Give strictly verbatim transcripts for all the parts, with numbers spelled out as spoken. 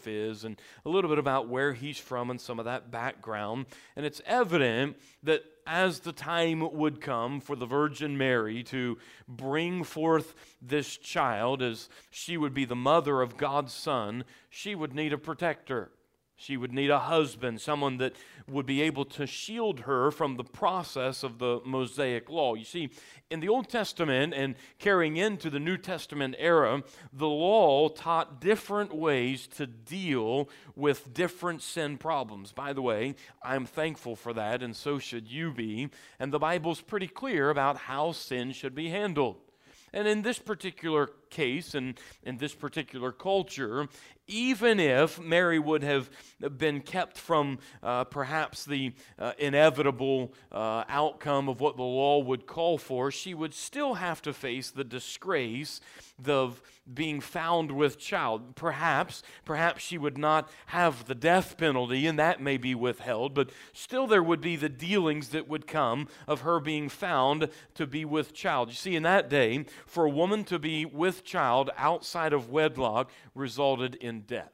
Joseph is and a little bit about where he's from and some of that background. And it's evident that as the time would come for the Virgin Mary to bring forth this child, as she would be the mother of God's Son, she would need a protector. She would need a husband, someone that would be able to shield her from the process of the Mosaic law. You see, in the Old Testament and carrying into the New Testament era, the law taught different ways to deal with different sin problems. By the way, I'm thankful for that, and so should you be. And the Bible's pretty clear about how sin should be handled. And in this particular case, and in this particular culture, even if Mary would have been kept from uh, perhaps the uh, inevitable uh, outcome of what the law would call for, she would still have to face the disgrace of being found with child. Perhaps, perhaps she would not have the death penalty, and that may be withheld, but still there would be the dealings that would come of her being found to be with child. You see, in that day, for a woman to be with child outside of wedlock resulted in death.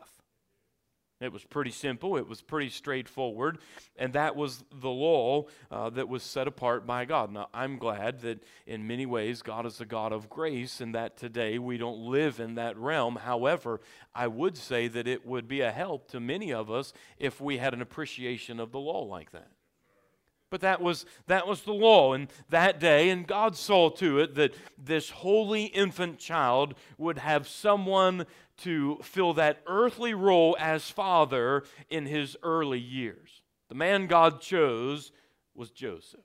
It was pretty simple. It was pretty straightforward. And that was the law uh, that was set apart by God. Now, I'm glad that in many ways God is a God of grace and that today we don't live in that realm. However, I would say that it would be a help to many of us if we had an appreciation of the law like that. But that was that was the law in that day, and God saw to it that this holy infant child would have someone to fill that earthly role as father in his early years. The man God chose was Joseph.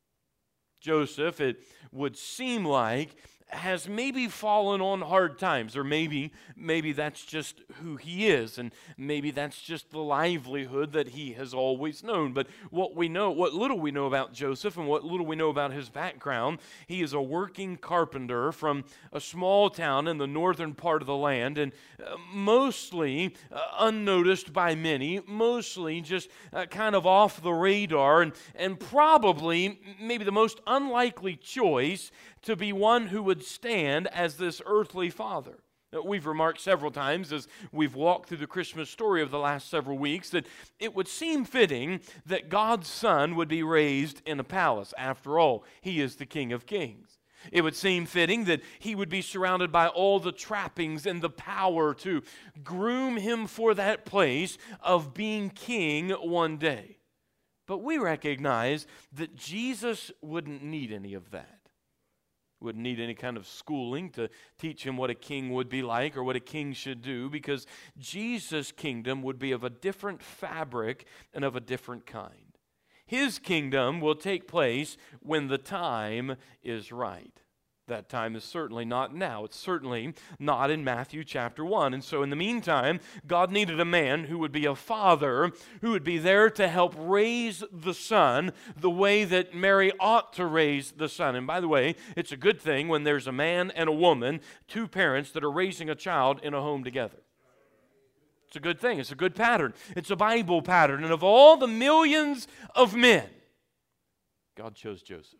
Joseph, it would seem like, has maybe fallen on hard times, or maybe maybe that's just who he is, and maybe that's just the livelihood that he has always known. But what we know, what little we know about Joseph and what little we know about his background, he is a working carpenter from a small town in the northern part of the land, and uh, mostly uh, unnoticed by many, mostly just uh, kind of off the radar, and, and probably maybe the most unlikely choice to be one who would stand as this earthly father. We've remarked several times as we've walked through the Christmas story of the last several weeks that it would seem fitting that God's Son would be raised in a palace. After all, He is the King of Kings. It would seem fitting that He would be surrounded by all the trappings and the power to groom Him for that place of being king one day. But we recognize that Jesus wouldn't need any of that. Wouldn't need any kind of schooling to teach him what a king would be like or what a king should do, because Jesus' kingdom would be of a different fabric and of a different kind. His kingdom will take place when the time is right. That time is certainly not now. It's certainly not in Matthew chapter one. And so in the meantime, God needed a man who would be a father, who would be there to help raise the son the way that Mary ought to raise the son. And by the way, it's a good thing when there's a man and a woman, two parents that are raising a child in a home together. It's a good thing. It's a good pattern. It's a Bible pattern. And of all the millions of men, God chose Joseph.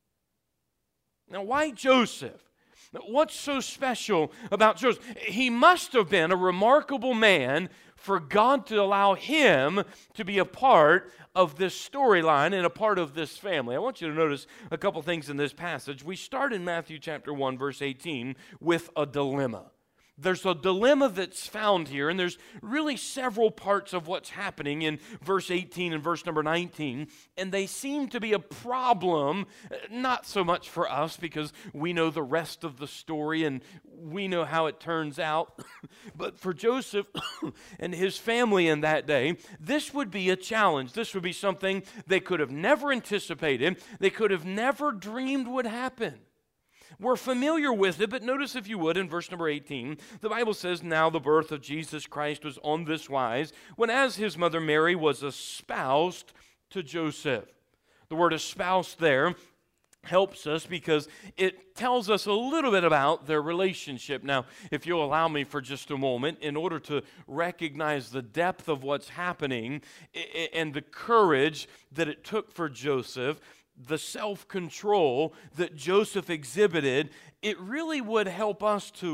Now, why Joseph? What's so special about Joseph? He must have been a remarkable man for God to allow him to be a part of this storyline and a part of this family. I want you to notice a couple things in this passage. We start in Matthew chapter one, verse eighteen, with a dilemma. There's a dilemma that's found here, and there's really several parts of what's happening in verse eighteen and verse number nineteen, and they seem to be a problem, not so much for us because we know the rest of the story and we know how it turns out, but for Joseph and his family in that day, this would be a challenge. This would be something they could have never anticipated, they could have never dreamed would happen. We're familiar with it, but notice if you would in verse number eighteen, the Bible says, "Now the birth of Jesus Christ was on this wise, when as his mother Mary was espoused to Joseph." The word espoused there helps us because it tells us a little bit about their relationship. Now, if you'll allow me for just a moment, in order to recognize the depth of what's happening and the courage that it took for Joseph, the self-control that Joseph exhibited, it really would help us to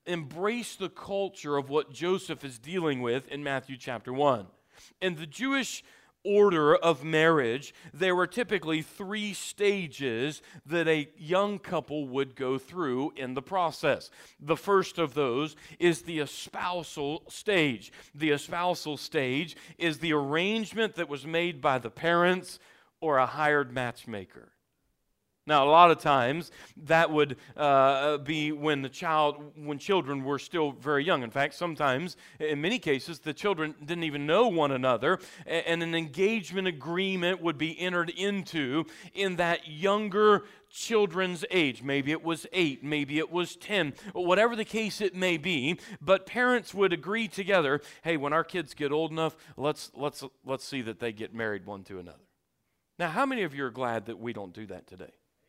embrace the culture of what Joseph is dealing with in Matthew chapter one. In the Jewish order of marriage, there were typically three stages that a young couple would go through in the process. The first of those is the espousal stage. The espousal stage is the arrangement that was made by the parents or a hired matchmaker. Now, a lot of times that would uh, be when the child, when children were still very young. In fact, sometimes, in many cases, the children didn't even know one another, and an engagement agreement would be entered into in that younger children's age. Maybe it was eight, maybe it was ten, whatever the case it may be. But parents would agree together, hey, when our kids get old enough, let's let's let's see that they get married one to another. Now, how many of you are glad that we don't do that today?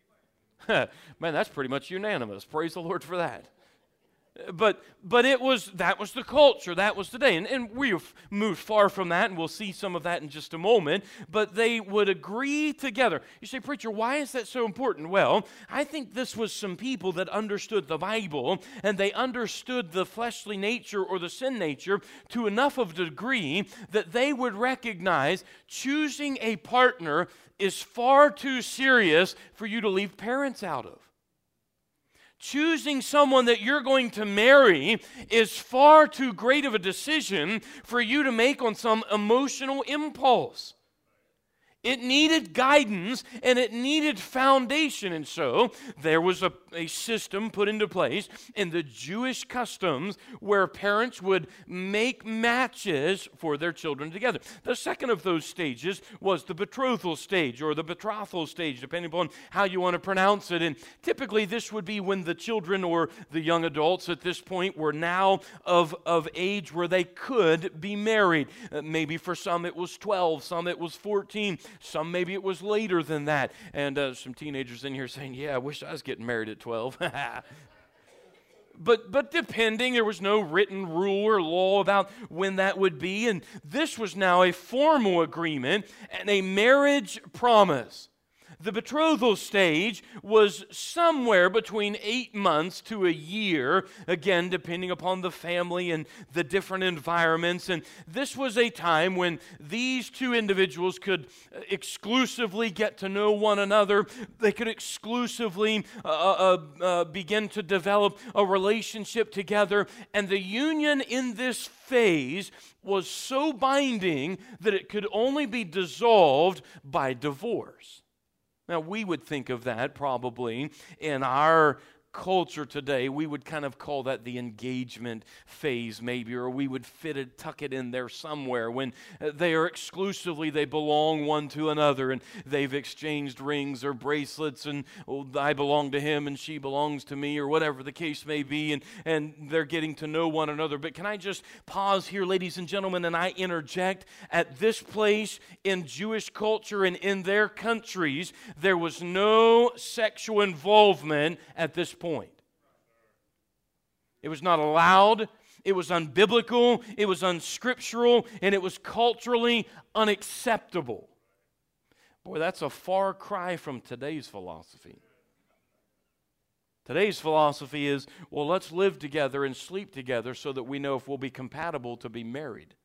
Man, that's pretty much unanimous. Praise the Lord for that. But but it was that was the culture. That was the day. And, and we've moved far from that, and we'll see some of that in just a moment. But they would agree together. You say, preacher, why is that so important? Well, I think this was some people that understood the Bible, and they understood the fleshly nature or the sin nature to enough of a degree that they would recognize choosing a partner is far too serious for you to leave parents out of. Choosing someone that you're going to marry is far too great of a decision for you to make on some emotional impulse. It needed guidance and it needed foundation. And so there was a, a system put into place in the Jewish customs where parents would make matches for their children together. The second of those stages was the betrothal stage or the betrothal stage, depending upon how you want to pronounce it. And typically this would be when the children or the young adults at this point were now of, of age where they could be married. Uh, maybe for some it was twelve, some it was fourteen. Some maybe it was later than that. And uh, some teenagers in here saying, yeah, I wish I was getting married at twelve. But but depending, there was no written rule or law about when that would be. And this was now a formal agreement and a marriage promise. The betrothal stage was somewhere between eight months to a year, again, depending upon the family and the different environments. And this was a time when these two individuals could exclusively get to know one another. They could exclusively uh, uh, uh, begin to develop a relationship together. And the union in this phase was so binding that it could only be dissolved by divorce. Now, we would think of that probably in our culture today. We would kind of call that the engagement phase maybe, or we would fit it, tuck it in there somewhere when they are exclusively, they belong one to another and they've exchanged rings or bracelets and oh, I belong to him and she belongs to me or whatever the case may be, and, and they're getting to know one another. But can I just pause here, ladies and gentlemen, and I interject? At this place in Jewish culture and in their countries, there was no sexual involvement at this point. point. It was not allowed, it was unbiblical, it was unscriptural, and it was culturally unacceptable. Boy, that's a far cry from today's philosophy. Today's philosophy is, well, let's live together and sleep together so that we know if we'll be compatible to be married.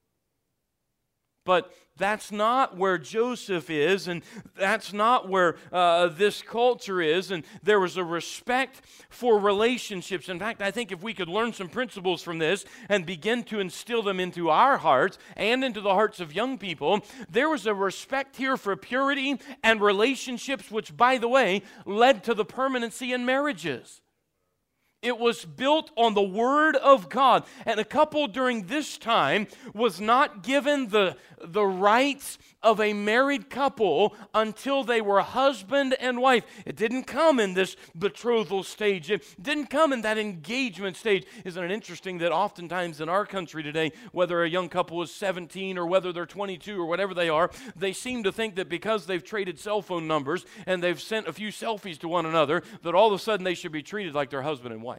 But that's not where Joseph is, and that's not where uh, this culture is, and there was a respect for relationships. In fact, I think if we could learn some principles from this and begin to instill them into our hearts and into the hearts of young people, there was a respect here for purity and relationships, which, by the way, led to the permanency in marriages. It was built on the Word of God. And a couple during this time was not given the, the rights of a married couple until they were husband and wife. It didn't come in this betrothal stage. It didn't come in that engagement stage. Isn't it interesting that oftentimes in our country today, whether a young couple is seventeen or whether they're twenty-two or whatever they are, they seem to think that because they've traded cell phone numbers and they've sent a few selfies to one another, that all of a sudden they should be treated like their husband and wife.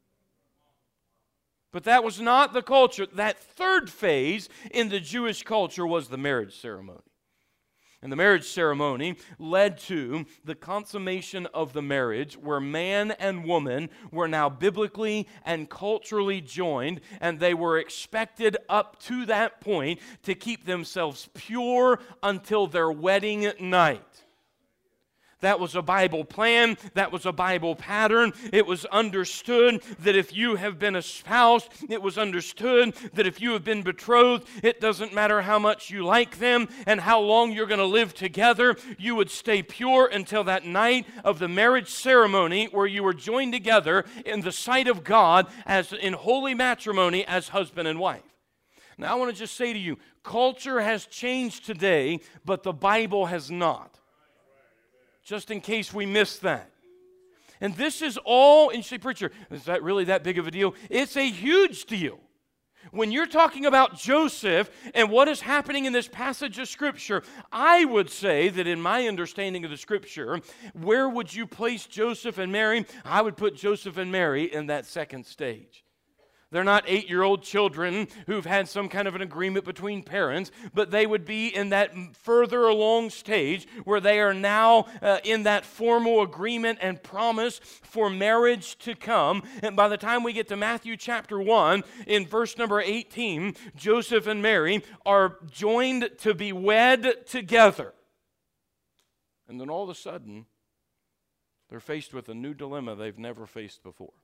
But that was not the culture. That third phase in the Jewish culture was the marriage ceremony. And the marriage ceremony led to the consummation of the marriage, where man and woman were now biblically and culturally joined, and they were expected up to that point to keep themselves pure until their wedding night. That was a Bible plan. That was a Bible pattern. It was understood that if you have been espoused, it was understood that if you have been betrothed, it doesn't matter how much you like them and how long you're going to live together, you would stay pure until that night of the marriage ceremony where you were joined together in the sight of God as in holy matrimony as husband and wife. Now I want to just say to you, culture has changed today, but the Bible has not. Just in case we missed that. And this is all, and you say, preacher, is that really that big of a deal? It's a huge deal. When you're talking about Joseph and what is happening in this passage of Scripture, I would say that in my understanding of the Scripture, where would you place Joseph and Mary? I would put Joseph and Mary in that second stage. They're not eight-year-old children who've had some kind of an agreement between parents, but they would be in that further along stage where they are now uh, in that formal agreement and promise for marriage to come. And by the time we get to Matthew chapter one, in verse number eighteen, Joseph and Mary are joined to be wed together. And then all of a sudden, they're faced with a new dilemma they've never faced before.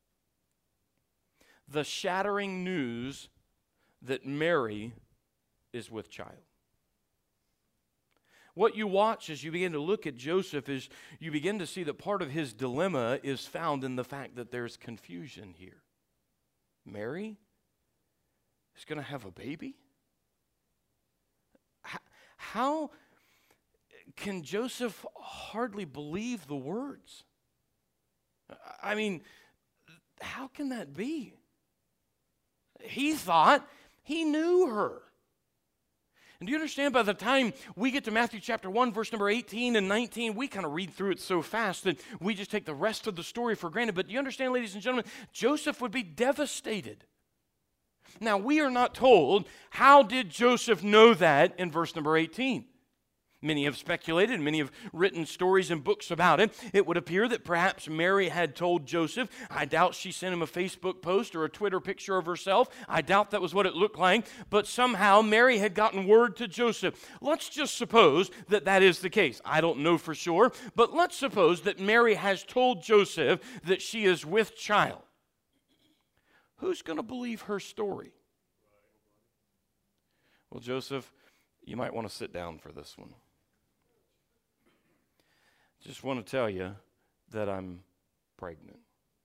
The shattering news that Mary is with child. What you watch as you begin to look at Joseph is you begin to see that part of his dilemma is found in the fact that there's confusion here. Mary is going to have a baby? How can Joseph hardly believe the words? I mean, how can that be? He thought he knew her. And do you understand, by the time we get to Matthew chapter one, verse number eighteen and nineteen, we kind of read through it so fast that we just take the rest of the story for granted. But do you understand, ladies and gentlemen, Joseph would be devastated. Now, we are not told, how did Joseph know that in verse number eighteen? Many have speculated, many have written stories and books about it. It would appear that perhaps Mary had told Joseph. I doubt she sent him a Facebook post or a Twitter picture of herself. I doubt that was what it looked like. But somehow Mary had gotten word to Joseph. Let's just suppose that that is the case. I don't know for sure, but let's suppose that Mary has told Joseph that she is with child. Who's going to believe her story? Well, Joseph, you might want to sit down for this one. Just want to tell you that I'm pregnant.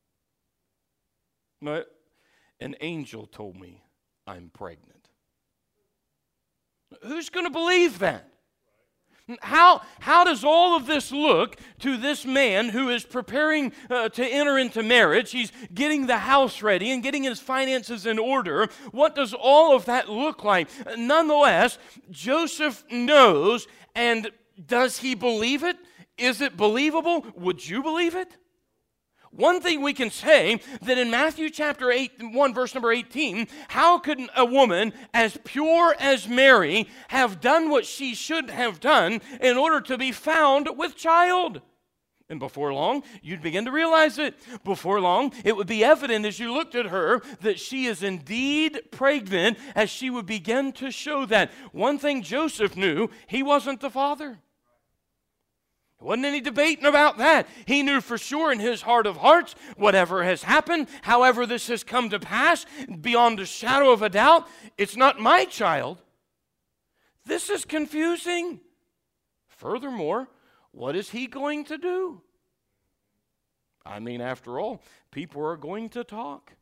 No, an angel told me I'm pregnant. Who's going to believe that? How, how does all of this look to this man who is preparing uh, to enter into marriage? He's getting the house ready and getting his finances in order. What does all of that look like? Nonetheless, Joseph knows, and does he believe it? Is it believable? Would you believe it? One thing we can say, that in Matthew chapter eight, one, verse number eighteen, how could a woman as pure as Mary have done what she should have done in order to be found with child? And before long, you'd begin to realize it. Before long, it would be evident as you looked at her that she is indeed pregnant, as she would begin to show that. One thing Joseph knew, he wasn't the father. There wasn't any debating about that. He knew for sure in his heart of hearts, whatever has happened, however this has come to pass, beyond a shadow of a doubt, it's not my child. This is confusing. Furthermore, what is he going to do? I mean, after all, people are going to talk.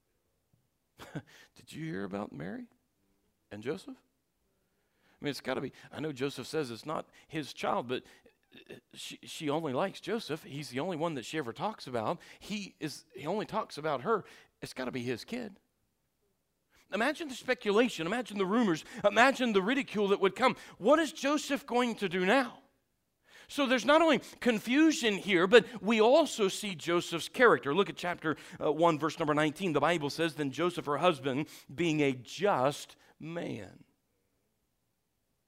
Did you hear about Mary and Joseph? I mean, it's got to be. I know Joseph says it's not his child, but She, she only likes Joseph. He's the only one that she ever talks about. He is. He only talks about her. It's got to be his kid. Imagine the speculation. Imagine the rumors. Imagine the ridicule that would come. What is Joseph going to do now? So there's not only confusion here, but we also see Joseph's character. Look at chapter uh, one, verse number nineteen. The Bible says, then Joseph, her husband, being a just man.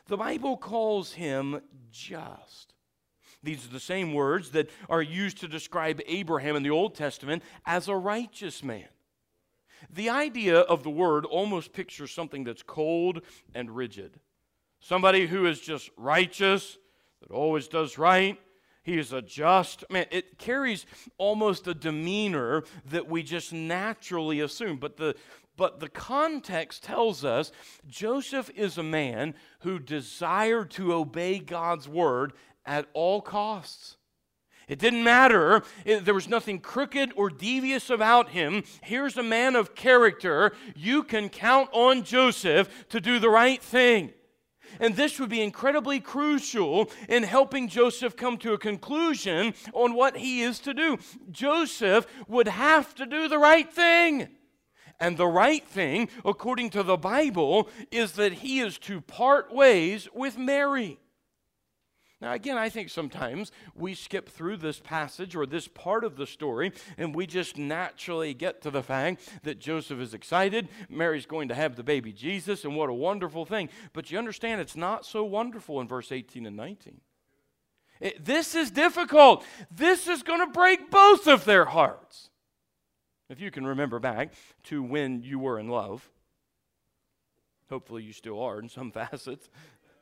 The Bible calls him just. These are the same words that are used to describe Abraham in the Old Testament as a righteous man. The idea of the word almost pictures something that's cold and rigid. Somebody who is just righteous, that always does right. He is a just man. It carries almost a demeanor that we just naturally assume. But the, but the context tells us Joseph is a man who desired to obey God's word at all costs. It didn't matter. It, there was nothing crooked or devious about him. Here's a man of character. You can count on Joseph to do the right thing. And this would be incredibly crucial in helping Joseph come to a conclusion on what he is to do. Joseph would have to do the right thing. And the right thing, according to the Bible, is that he is to part ways with Mary. Now, again, I think sometimes we skip through this passage or this part of the story and we just naturally get to the fact that Joseph is excited, Mary's going to have the baby Jesus, and what a wonderful thing. But you understand it's not so wonderful in verse eighteen and nineteen. It, this is difficult. This is going to break both of their hearts. If you can remember back to when you were in love, hopefully you still are in some facets.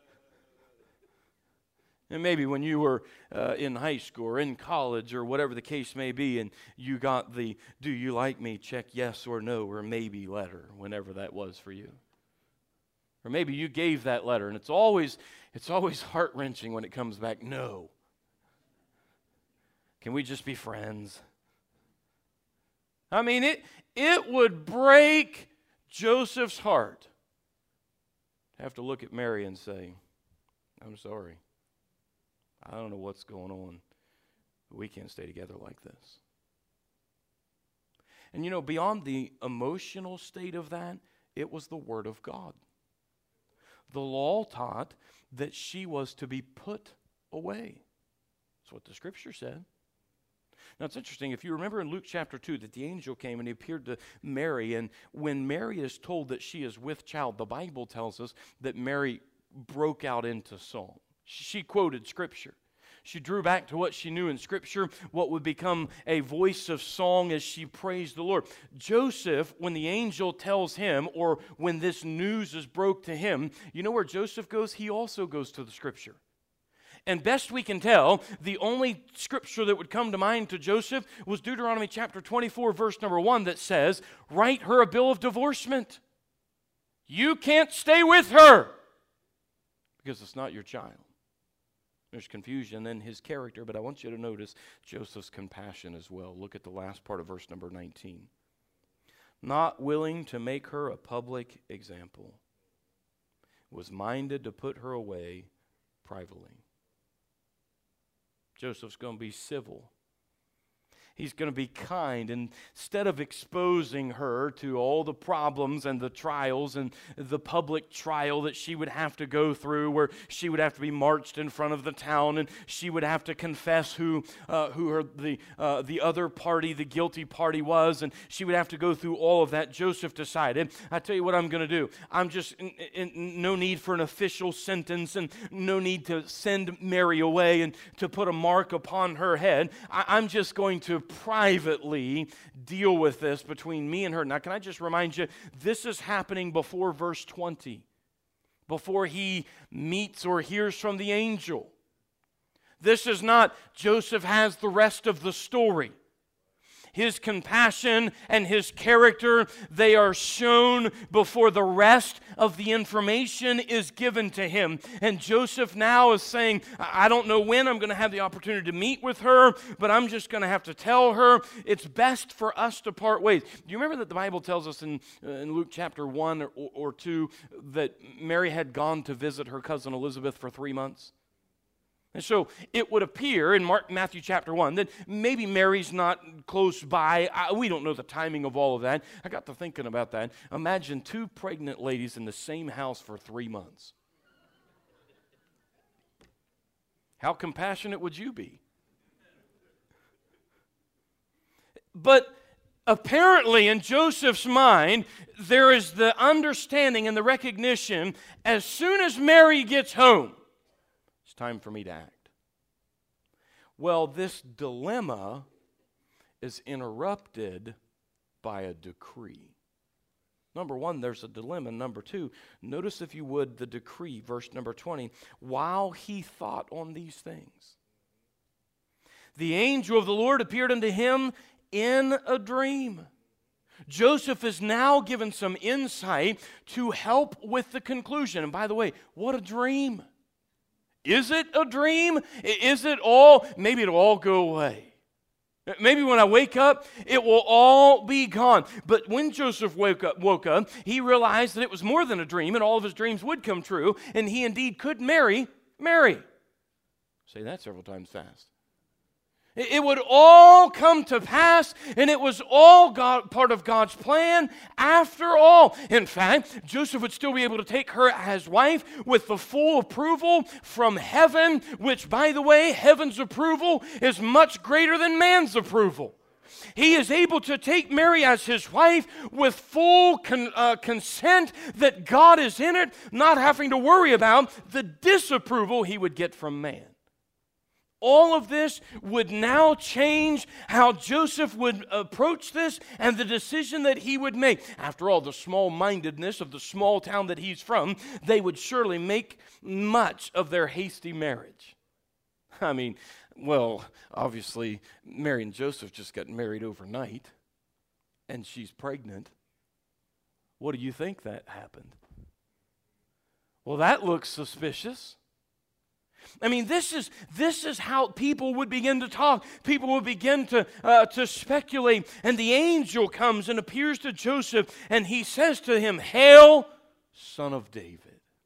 And maybe when you were uh, in high school or in college or whatever the case may be, and you got the "do you like me?" check yes or no or maybe letter, whenever that was for you. Or maybe you gave that letter, and it's always it's always heart-wrenching when it comes back no. Can we just be friends? I mean, it it would break Joseph's heart to have to look at Mary and say, "I'm sorry. I don't know what's going on, but we can't stay together like this." And you know, beyond the emotional state of that, it was the Word of God. The law taught that she was to be put away. That's what the Scripture said. Now, it's interesting, if you remember in Luke chapter two, that the angel came and he appeared to Mary, and when Mary is told that she is with child, the Bible tells us that Mary broke out into song. She quoted Scripture. She drew back to what she knew in Scripture, what would become a voice of song as she praised the Lord. Joseph, when the angel tells him, or when this news is broke to him, you know where Joseph goes? He also goes to the Scripture. And best we can tell, the only Scripture that would come to mind to Joseph was Deuteronomy chapter twenty-four, verse number one, that says, "Write her a bill of divorcement. You can't stay with her because it's not your child." There's confusion in his character, but I want you to notice Joseph's compassion as well. Look at the last part of verse number nineteen. "Not willing to make her a public example, was minded to put her away privately." Joseph's going to be civil. He's going to be kind. And instead of exposing her to all the problems and the trials and the public trial that she would have to go through, where she would have to be marched in front of the town and she would have to confess who uh, who her the uh, the other party, the guilty party was, and she would have to go through all of that, Joseph decided, I tell you what I'm going to do. I'm just in, in, no need for an official sentence and no need to send Mary away and to put a mark upon her head. I, I'm just going to privately deal with this between me and her. Now, can I just remind you, this is happening before verse twenty, before he meets or hears from the angel. This is not Joseph has the rest of the story. His compassion and his character, they are shown before the rest of the information is given to him. And Joseph now is saying, I don't know when I'm going to have the opportunity to meet with her, but I'm just going to have to tell her it's best for us to part ways. Do you remember that the Bible tells us in, uh, in Luke chapter one or, or two that Mary had gone to visit her cousin Elizabeth for three months? And so it would appear in Mark, Matthew chapter one that maybe Mary's not close by. I, we don't know the timing of all of that. I got to thinking about that. Imagine two pregnant ladies in the same house for three months. How compassionate would you be? But apparently in Joseph's mind, there is the understanding and the recognition, as soon as Mary gets home, it's time for me to act. Well, this dilemma is interrupted by a decree. Number one, there's a dilemma. Number two, notice if you would the decree, verse number twenty. While he thought on these things, the angel of the Lord appeared unto him in a dream. Joseph is now given some insight to help with the conclusion. And by the way, what a dream. Is it a dream? Is it all? Maybe it'll all go away. Maybe when I wake up, it will all be gone. But when Joseph woke up, woke up, he realized that it was more than a dream, and all of his dreams would come true, and he indeed could marry Mary. Say that several times fast. It would all come to pass, and it was all God, part of God's plan after all. In fact, Joseph would still be able to take her as wife with the full approval from heaven, which, by the way, heaven's approval is much greater than man's approval. He is able to take Mary as his wife with full con, uh, consent that God is in it, not having to worry about the disapproval he would get from man. All of this would now change how Joseph would approach this and the decision that he would make. After all, the small-mindedness of the small town that he's from, they would surely make much of their hasty marriage. I mean, well, obviously, Mary and Joseph just got married overnight, and she's pregnant. What do you think that happened? Well, that looks suspicious. I mean, this is this is how people would begin to talk. People would begin to, uh, to speculate. And the angel comes and appears to Joseph, and he says to him, "Hail, son of David."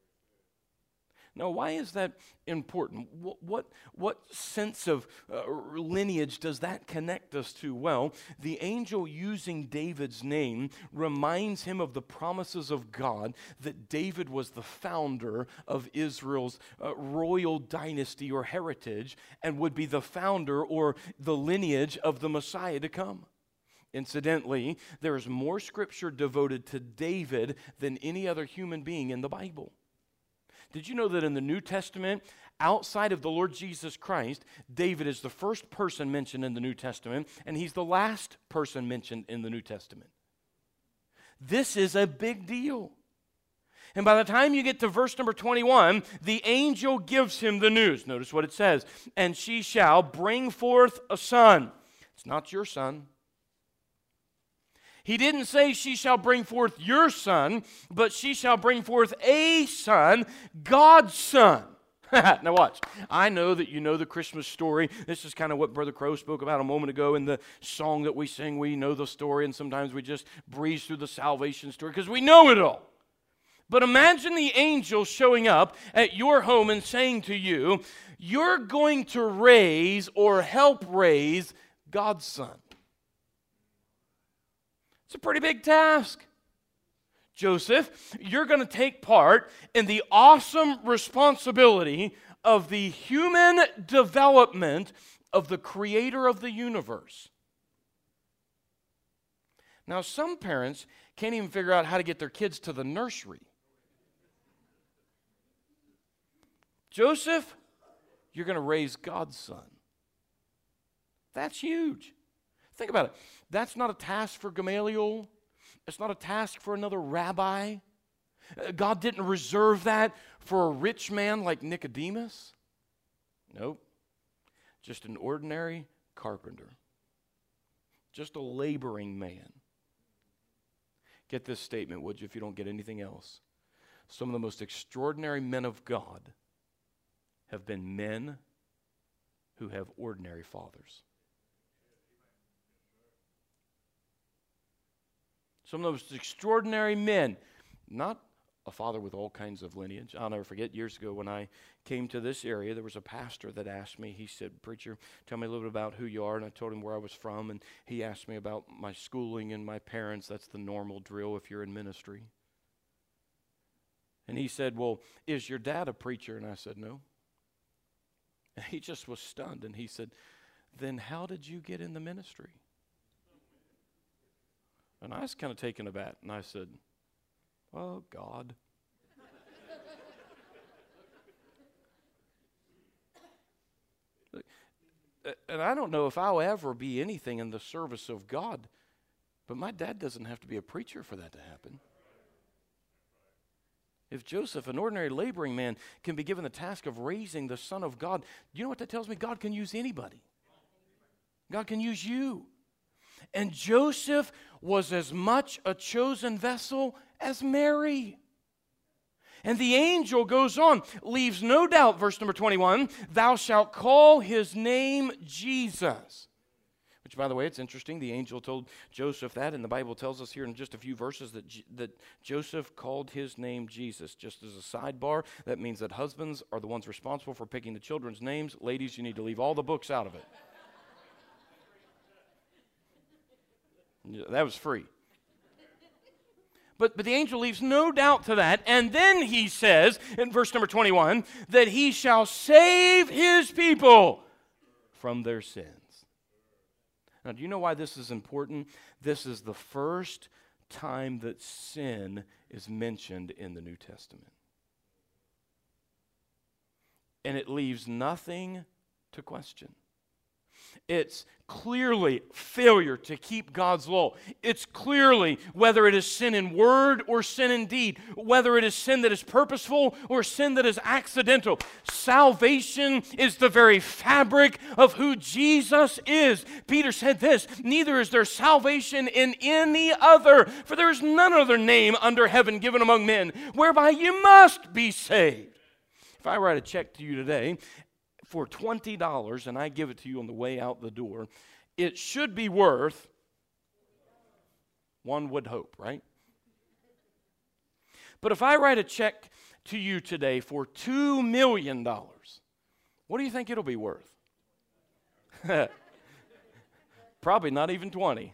Now, why is that important? What, what, what sense of uh, lineage does that connect us to? Well, the angel using David's name reminds him of the promises of God that David was the founder of Israel's uh, royal dynasty or heritage and would be the founder or the lineage of the Messiah to come. Incidentally, there is more scripture devoted to David than any other human being in the Bible. Did you know that in the New Testament, outside of the Lord Jesus Christ, David is the first person mentioned in the New Testament, and he's the last person mentioned in the New Testament? This is a big deal. And by the time you get to verse number twenty-one, the angel gives him the news. Notice what it says. And she shall bring forth a son. It's not your son. He didn't say she shall bring forth your son, but she shall bring forth a son, God's son. Now watch. I know that you know the Christmas story. This is kind of what Brother Crow spoke about a moment ago in the song that we sing. We know the story, and sometimes we just breeze through the salvation story because we know it all. But imagine the angel showing up at your home and saying to you, you're going to raise or help raise God's son. It's a pretty big task. Joseph, you're going to take part in the awesome responsibility of the human development of the creator of the universe. Now, some parents can't even figure out how to get their kids to the nursery. Joseph, you're going to raise God's son. That's huge. Think about it. That's not a task for Gamaliel. It's not a task for another rabbi. God didn't reserve that for a rich man like Nicodemus. Nope. Just an ordinary carpenter. Just a laboring man. Get this statement, would you, if you don't get anything else. Some of the most extraordinary men of God have been men who have ordinary fathers. Some of the most extraordinary men, not a father with all kinds of lineage. I'll never forget years ago when I came to this area, there was a pastor that asked me, he said, "Preacher, tell me a little bit about who you are." And I told him where I was from, and he asked me about my schooling and my parents. That's the normal drill if you're in ministry. And he said, "Well, is your dad a preacher?" And I said, "No." And he just was stunned, and he said, "Then how did you get in the ministry?" And I was kind of taken aback, and I said, oh, God. And I don't know if I'll ever be anything in the service of God, but my dad doesn't have to be a preacher for that to happen. If Joseph, an ordinary laboring man, can be given the task of raising the Son of God, you know what that tells me? God can use anybody. God can use you. And Joseph was as much a chosen vessel as Mary. And the angel goes on, leaves no doubt, verse number twenty-one, thou shalt call his name Jesus. Which, by the way, it's interesting. The angel told Joseph that, and the Bible tells us here in just a few verses that, J- that Joseph called his name Jesus. Just as a sidebar, that means that husbands are the ones responsible for picking the children's names. Ladies, you need to leave all the books out of it. That was free. But, but the angel leaves no doubt to that. And then he says, in verse number twenty-one, that he shall save his people from their sins. Now, do you know why this is important? This is the first time that sin is mentioned in the New Testament. And it leaves nothing to question. It's clearly failure to keep God's law. It's clearly whether it is sin in word or sin in deed, whether it is sin that is purposeful or sin that is accidental. Salvation is the very fabric of who Jesus is. Peter said this, neither is there salvation in any other, for there is none other name under heaven given among men whereby you must be saved. If I write a check to you today for twenty dollars and I give it to you on the way out the door, it should be worth, one would hope, right? But if I write a check to you today for two million dollars, what do you think it'll be worth? Probably not even twenty.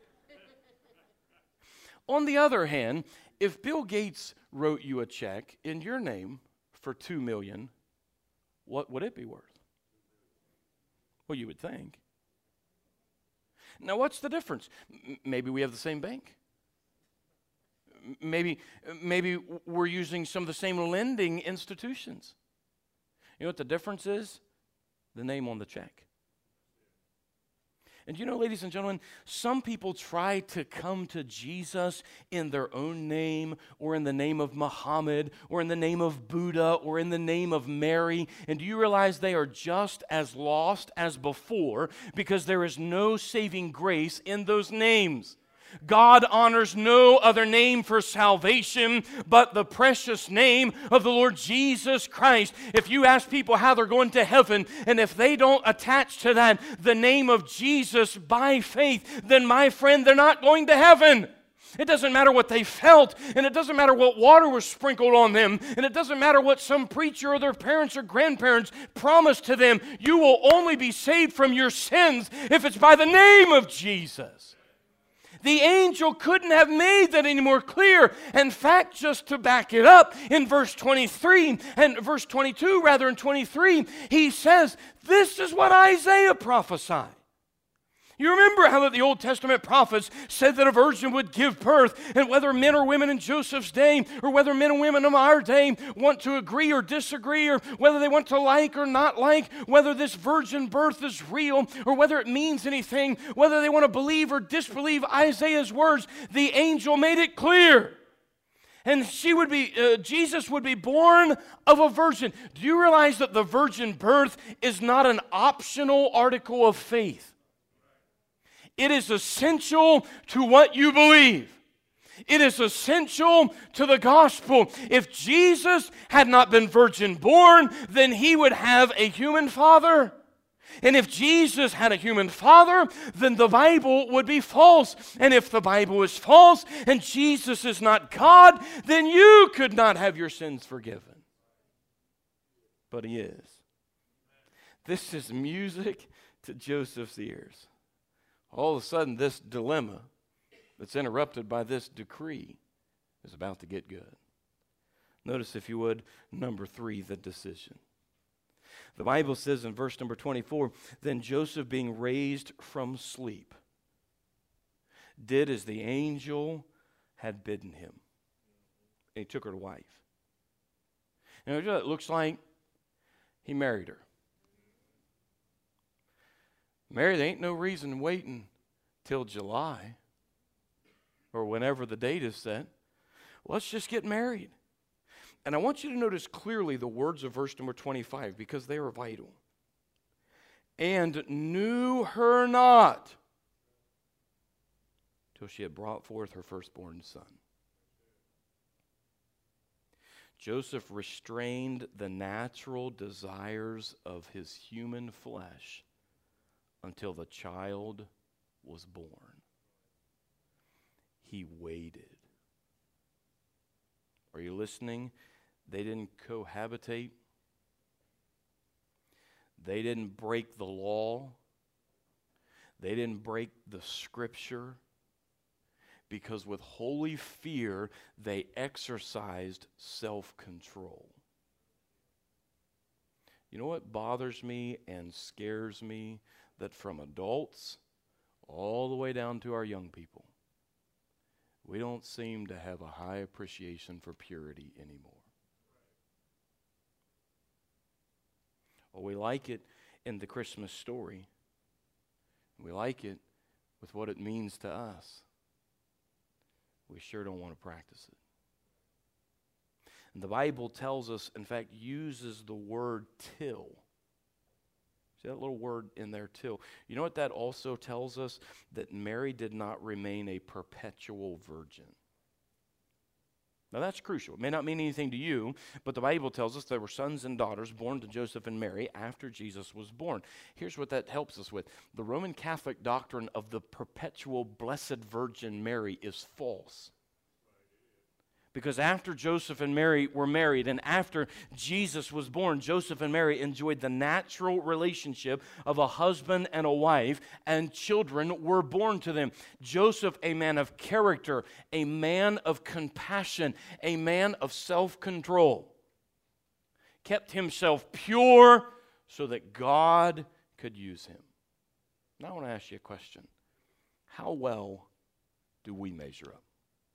On the other hand, if Bill Gates wrote you a check in your name for two million dollars, what would it be worth? Well, you would think. Now, what's the difference? M- maybe we have the same bank. M- Maybe, maybe we're using some of the same lending institutions. You know what the difference is? The name on the check. And you know, ladies and gentlemen, some people try to come to Jesus in their own name, or in the name of Muhammad, or in the name of Buddha, or in the name of Mary. And do you realize they are just as lost as before, because there is no saving grace in those names? God honors no other name for salvation but the precious name of the Lord Jesus Christ. If you ask people how they're going to heaven, and if they don't attach to that the name of Jesus by faith, then my friend, they're not going to heaven. It doesn't matter what they felt, and it doesn't matter what water was sprinkled on them, and it doesn't matter what some preacher or their parents or grandparents promised to them. You will only be saved from your sins if it's by the name of Jesus. The angel couldn't have made that any more clear. In fact, just to back it up, in verse twenty-three, and verse twenty-two rather, in twenty-three, he says, this is what Isaiah prophesied. You remember how that the Old Testament prophets said that a virgin would give birth, and whether men or women in Joseph's day, or whether men and women of our day want to agree or disagree, or whether they want to like or not like, whether this virgin birth is real, or whether it means anything, whether they want to believe or disbelieve Isaiah's words, the angel made it clear. And she would be, uh, Jesus would be born of a virgin. Do you realize that the virgin birth is not an optional article of faith? It is essential to what you believe. It is essential to the gospel. If Jesus had not been virgin born, then he would have a human father. And if Jesus had a human father, then the Bible would be false. And if the Bible is false and Jesus is not God, then you could not have your sins forgiven. But he is. This is music to Joseph's ears. All of a sudden, this dilemma that's interrupted by this decree is about to get good. Notice, if you would, number three, the decision. The Bible says in verse number twenty-four, then Joseph, being raised from sleep. did as the angel had bidden him. And he took her to wife. And you know what it looks like? He married her. Mary, there ain't no reason waiting till July or whenever the date is set. Let's just get married. And I want you to notice clearly the words of verse number twenty-five because they are vital. And knew her not till she had brought forth her firstborn son. Joseph restrained the natural desires of his human flesh until the child was born. He waited. Are you listening? They didn't cohabitate. They didn't break the law. They didn't break the scripture. Because with holy fear, they exercised self-control. You know what bothers me and scares me? That from adults all the way down to our young people, we don't seem to have a high appreciation for purity anymore. Well, we like it in the Christmas story. We like it with what it means to us. We sure don't want to practice it. And the Bible tells us, in fact, uses the word till. See that little word in there, till. You know what that also tells us? That Mary did not remain a perpetual virgin. Now that's crucial. It may not mean anything to you, but the Bible tells us there were sons and daughters born to Joseph and Mary after Jesus was born. Here's what that helps us with. The Roman Catholic doctrine of the perpetual Blessed Virgin Mary is false. Because after Joseph and Mary were married and after Jesus was born, Joseph and Mary enjoyed the natural relationship of a husband and a wife, and children were born to them. Joseph, a man of character, a man of compassion, a man of self-control, kept himself pure so that God could use him. Now I want to ask you a question. How well do we measure up?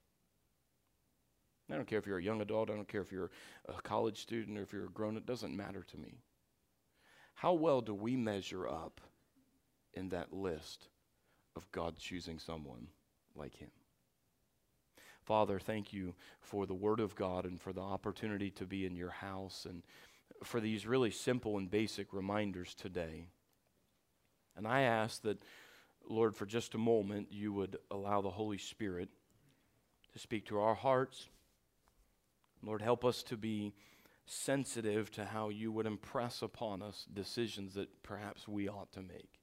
I don't care if you're a young adult, I don't care if you're a college student or if you're a grown-up, it doesn't matter to me. How well do we measure up in that list of God choosing someone like him? Father, thank you for the Word of God and for the opportunity to be in your house and for these really simple and basic reminders today. And I ask that, Lord, for just a moment, you would allow the Holy Spirit to speak to our hearts. Lord, help us to be sensitive to how you would impress upon us decisions that perhaps we ought to make.